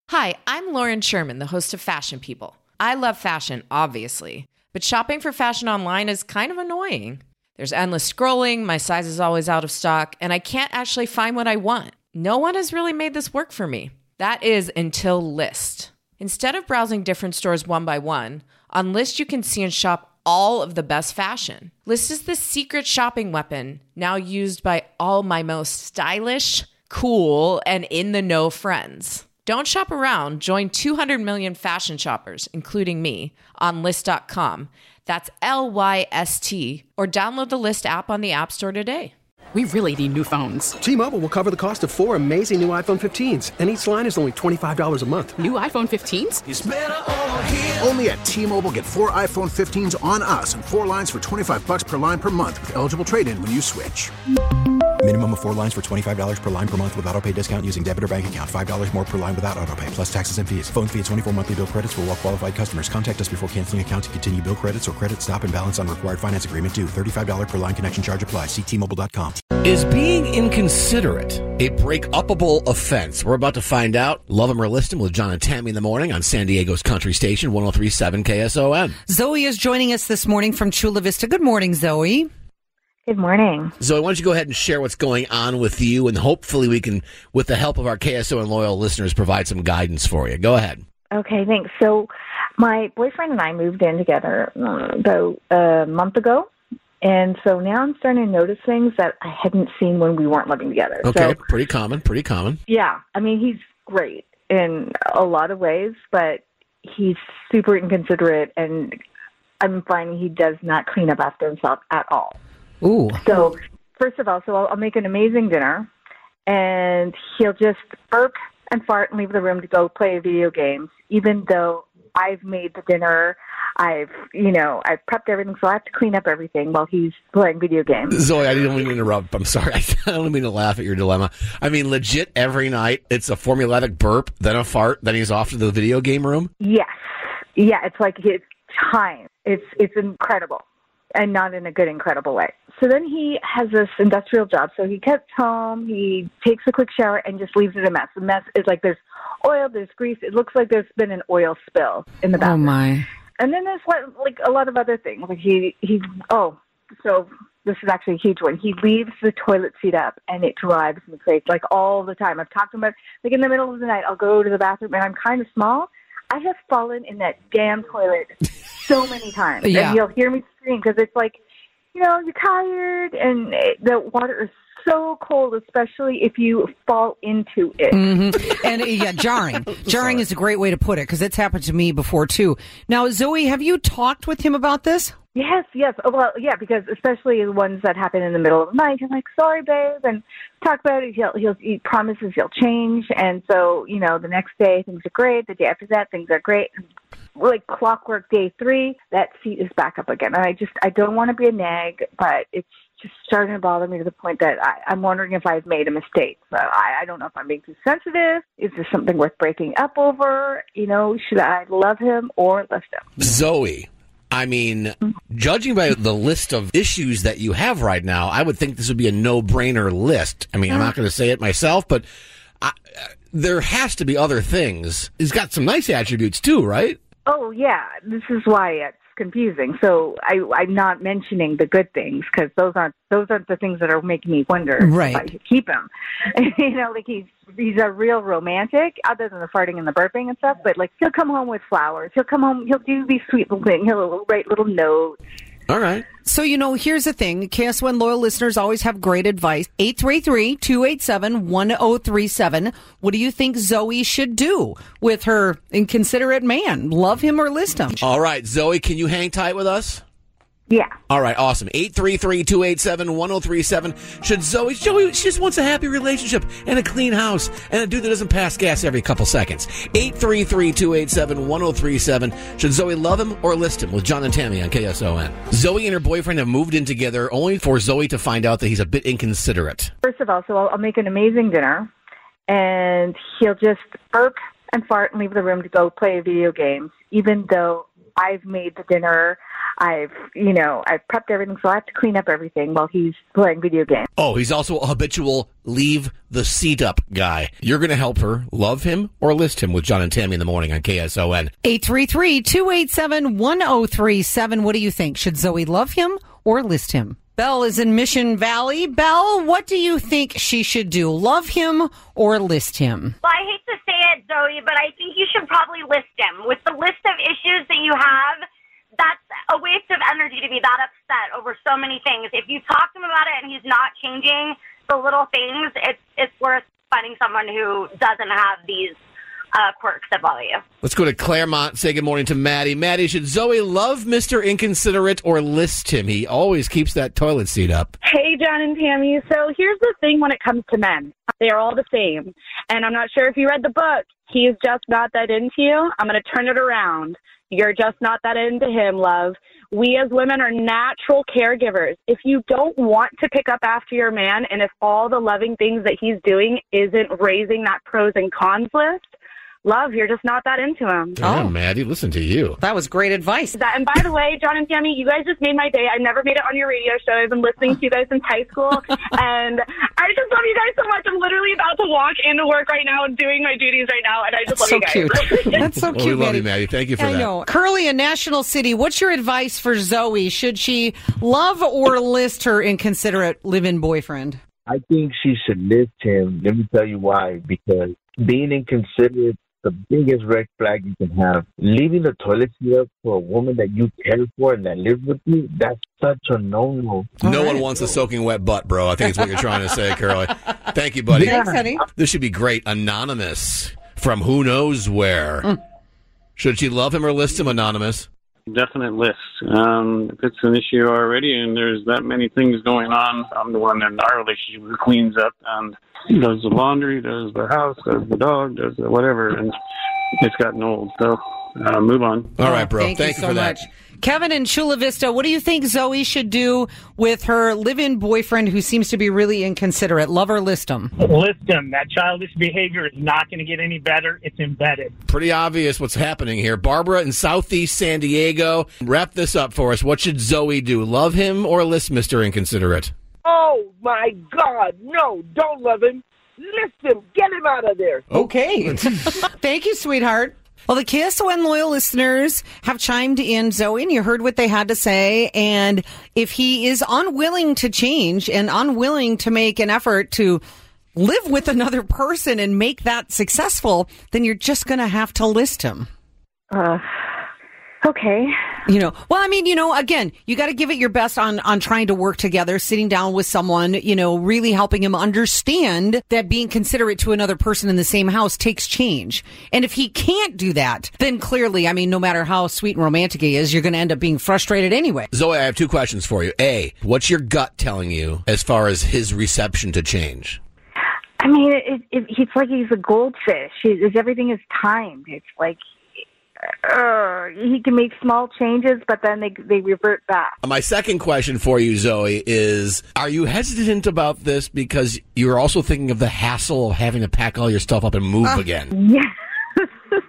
Hi, I'm Lauren Sherman, the host of Fashion People. I love fashion, obviously, but shopping for fashion online is kind of annoying. There's endless scrolling, my size is always out of stock, and I can't actually find what I want. No one has really made this work for me. That is until Lyst. Instead of browsing different stores one by one, on Lyst you can see and shop all of the best fashion. Lyst is the secret shopping weapon, now used by all my most stylish, cool, and in-the-know friends. Don't shop around. Join 200 million fashion shoppers, including me, on Lyst.com. That's Lyst, or download the Lyst app on the App Store today. We really need new phones. T-Mobile will cover the cost of 4 amazing new iPhone 15s, and each line is only $25 a month. New iPhone 15s? It's better over here. Only at T-Mobile, get 4 iPhone 15s on us and 4 lines for $25 per line per month with eligible trade-in when you switch. Minimum of 4 lines for $25 per line per month with autopay discount using debit or bank account. $5 more per line without autopay, plus taxes and fees. Phone fee at 24 monthly bill credits for well-qualified customers. Contact us before canceling account to continue bill credits or credit stop and balance on required finance agreement due. $35 per line connection charge applies. See T-Mobile.com. Is being inconsiderate a break-upable offense? We're about to find out. Love 'em or list 'em with John and Tammy in the morning on San Diego's Country Station, 103.7 KSON. Zoe is joining us this morning from Chula Vista. Good morning, Zoe. Good morning. Zoe, why don't you go ahead and share what's going on with you, and hopefully we can, with the help of our KSON loyal listeners, provide some guidance for you. Go ahead. Okay, thanks. So my boyfriend and I moved in together about a month ago. And so now I'm starting to notice things that I hadn't seen when we weren't living together. Okay, so, pretty common. Yeah, I mean, he's great in a lot of ways, but he's super inconsiderate, and I'm finding he does not clean up after himself at all. Ooh. So first of all, I'll make an amazing dinner, and he'll just burp and fart and leave the room to go play video games, even though I've made the dinner. I've prepped everything, so I have to clean up everything while he's playing video games. Zoe, I didn't mean to interrupt. I'm sorry. I don't mean to laugh at your dilemma. I mean, legit, every night, it's a formulaic burp, then a fart, then he's off to the video game room? Yes. Yeah, it's like it's time. It's incredible, and not in a good, incredible way. So then he has this industrial job, so he gets home, he takes a quick shower, and just leaves it a mess. The mess is like there's oil, there's grease. It looks like there's been an oil spill in the bathroom. Oh, my. And then there's like a lot of other things. Like so this is actually a huge one. He leaves the toilet seat up, and it drives me crazy, like all the time. I've talked to him about, like in the middle of the night, I'll go to the bathroom, and I'm kind of small. I have fallen in that damn toilet so many times. Yeah. And you'll hear me scream because it's like, you're tired, and the water is so cold, especially if you fall into it. Mm-hmm. And yeah, jarring. Jarring is a great way to put it, because it's happened to me before too. Now, Zoe, have you talked with him about this? Yes. Oh, well, yeah, because especially the ones that happen in the middle of the night, I'm like, sorry, babe, and talk about it. He promises he'll change, and so the next day things are great. The day after that things are great. Like clockwork, day 3, that seat is back up again, and I don't want to be a nag, but it's just starting to bother me to the point that I'm wondering if I've made a mistake. So I don't know if I'm being too sensitive. Is this something worth breaking up over? Should I love him or list him? Zoe, I mean, judging by the list of issues that you have right now, I would think this would be a no-brainer list. I mean, I'm not going to say it myself, but there has to be other things. He's got some nice attributes too, right? Oh, yeah. This is why it's confusing. So I'm not mentioning the good things, because those aren't the things that are making me wonder if I should keep him. Like he's a real romantic, other than the farting and the burping and stuff. But like he'll come home with flowers. He'll come home. He'll do these sweet little things. He'll write little notes. All right. So, here's the thing. KSON loyal listeners always have great advice. 833-287-1037. What do you think Zoe should do with her inconsiderate man? Love him or list him? All right, Zoe, can you hang tight with us? Yeah. All right, awesome. 833-287-1037. Joey, she just wants a happy relationship and a clean house and a dude that doesn't pass gas every couple seconds. 833-287-1037. Should Zoe love him or list him? With John and Tammy on KSON. Zoe and her boyfriend have moved in together, only for Zoe to find out that he's a bit inconsiderate. First of all, I'll make an amazing dinner, and he'll just burp and fart and leave the room to go play video games, even though I've made the dinner. I've prepped everything, so I have to clean up everything while he's playing video games. Oh, he's also a habitual leave the seat up guy. You're going to help her love him or list him with John and Tammy in the morning on KSON. 833-287-1037. What do you think? Should Zoe love him or list him? Belle is in Mission Valley. Belle, what do you think she should do? Love him or list him? Well, I hate to say it, Zoe, but I think you should probably list him. With the list of issues that you have, that's a waste of energy to be that upset over so many things. If you talk to him about it and he's not changing the little things, it's worth finding someone who doesn't have these quirks that bother you. Let's go to Claremont. Say good morning to Maddie. Maddie, should Zoe love Mr. Inconsiderate or list him? He always keeps that toilet seat up. Hey, John and Tammy. So here's the thing when it comes to men. They are all the same. And I'm not sure if you read the book. He's just not that into you. I'm going to turn it around. You're just not that into him, love. We as women are natural caregivers. If you don't want to pick up after your man, and if all the loving things that he's doing isn't raising that pros and cons list, love, you're just not that into him. Oh, Maddie, listen to you. That was great advice. And by the way, John and Tammy, you guys just made my day. I never made it on your radio show. I've been listening to you guys since high school, and I just love you guys so much. I'm literally about to walk into work right now and doing my duties right now, and I just love you guys. Cute. That's so cute, We love Maddie. you, Maddie. Thank you for that. I know. Curly in National City, what's your advice for Zoe? Should she love or list her inconsiderate live-in boyfriend? I think she should list him. Let me tell you why. Because being inconsiderate, the biggest red flag you can have. Leaving the toilet seat up for a woman that you care for and that lives with you, that's such a no-no. No one wants a soaking wet butt, bro. I think it's what you're trying to say, Curly. Thank you, buddy. Thanks, honey. This should be great. Anonymous from who knows where. Should she love him or list him, Anonymous? Definite list. If it's an issue already and there's that many things going on, I'm the one in our relationship who cleans up and does the laundry, does the house, does the dog, does the whatever, and it's gotten old. So move on. All right, bro. Thank you so for that. much. Kevin in Chula Vista, what do you think Zoe should do with her live-in boyfriend who seems to be really inconsiderate? Love or list him? List him. That childish behavior is not going to get any better. It's embedded. Pretty obvious what's happening here. Barbara in Southeast San Diego, wrap this up for us. What should Zoe do? Love him or list Mr. Inconsiderate? Oh, my God. No, don't love him. List him. Get him out of there. Okay. Thank you, sweetheart. Well, the KSON loyal listeners have chimed in, Zoe, and you heard what they had to say. And if he is unwilling to change and unwilling to make an effort to live with another person and make that successful, then you're just going to have to list him. Okay. Again, you got to give it your best on trying to work together, sitting down with someone, really helping him understand that being considerate to another person in the same house takes change. And if he can't do that, then clearly, no matter how sweet and romantic he is, you're going to end up being frustrated anyway. Zoe, I have two questions for you. A, what's your gut telling you as far as his reception to change? It's like he's a goldfish. Everything is timed. It's like... he can make small changes, but then they revert back. My second question for you, Zoe, is are you hesitant about this because you're also thinking of the hassle of having to pack all your stuff up and move again? Yeah.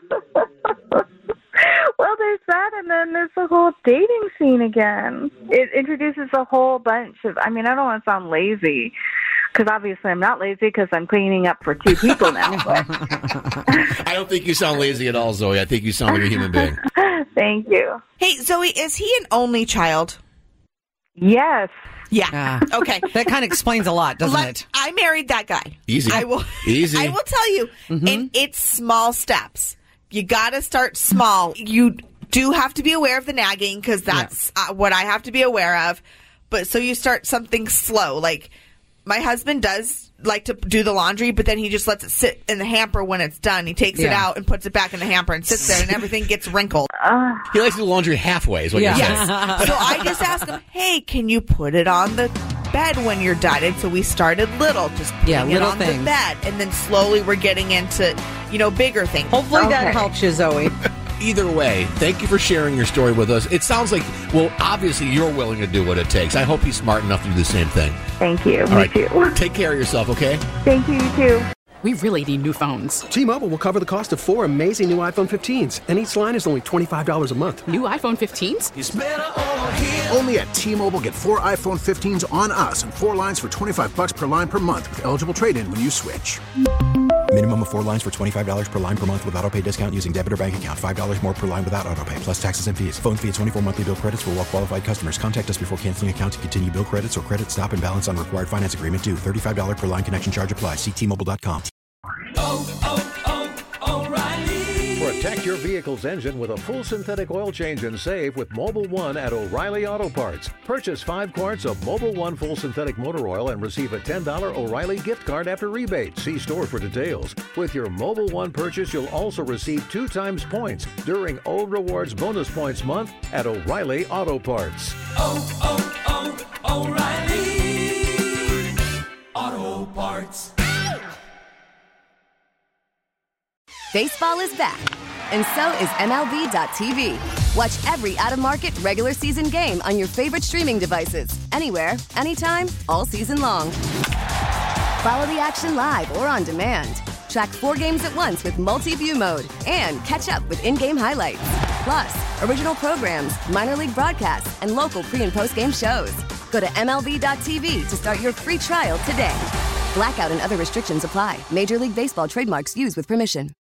Well, there's that, and then there's the whole dating scene again. It introduces a whole bunch of, I don't want to sound lazy, because obviously I'm not lazy because I'm cleaning up for two people now. I don't think you sound lazy at all, Zoe. I think you sound like a human being. Thank you. Hey, Zoe, is he an only child? Yes. Yeah. Okay. That kind of explains a lot, doesn't it? I married that guy. Easy. Easy. I will tell you, and it's small steps. You got to start small. You do have to be aware of the nagging because that's what I have to be aware of. But so you start something slow. Like my husband does like to do the laundry, but then he just lets it sit in the hamper when it's done. He takes it out and puts it back in the hamper and sits there and everything gets wrinkled. He likes to do laundry halfway is what you're saying. So I just asked him, hey, can you put it on the bed when you're done? And so we started little, just putting it on the bed. And then slowly we're getting into, bigger things. Hopefully that helps you, Zoe. Either way, thank you for sharing your story with us. It sounds like, obviously you're willing to do what it takes. I hope he's smart enough to do the same thing. Thank you. All right. Too. Take care of yourself, okay? Thank you, you too. We really need new phones. T-Mobile will cover the cost of 4 amazing new iPhone 15s, and each line is only $25 a month. New iPhone 15s? It's better over here. Only at T-Mobile, get 4 iPhone 15s on us and 4 lines for $25 per line per month with eligible trade-in when you switch. Minimum of 4 lines for $25 per line per month with autopay discount using debit or bank account. $5 more per line without autopay, plus taxes and fees. Phone fee at 24 monthly bill credits for well-qualified customers. Contact us before canceling account to continue bill credits or credit stop and balance on required finance agreement due. $35 per line connection charge applies. See T-Mobile.com. Protect your vehicle's engine with a full synthetic oil change and save with Mobil 1 at O'Reilly Auto Parts. Purchase 5 quarts of Mobil 1 full synthetic motor oil and receive a $10 O'Reilly gift card after rebate. See store for details. With your Mobil 1 purchase, you'll also receive 2 times points during O Rewards Bonus Points Month at O'Reilly Auto Parts. O'Reilly Auto Parts. Baseball is back, and so is MLB.tv. Watch every out-of-market regular season game on your favorite streaming devices, anywhere, anytime, all season long. Follow the action live or on demand. Track 4 games at once with multi-view mode and catch up with in-game highlights. Plus, original programs, minor league broadcasts, and local pre- and post-game shows. Go to MLB.tv to start your free trial today. Blackout and other restrictions apply. Major League Baseball trademarks used with permission.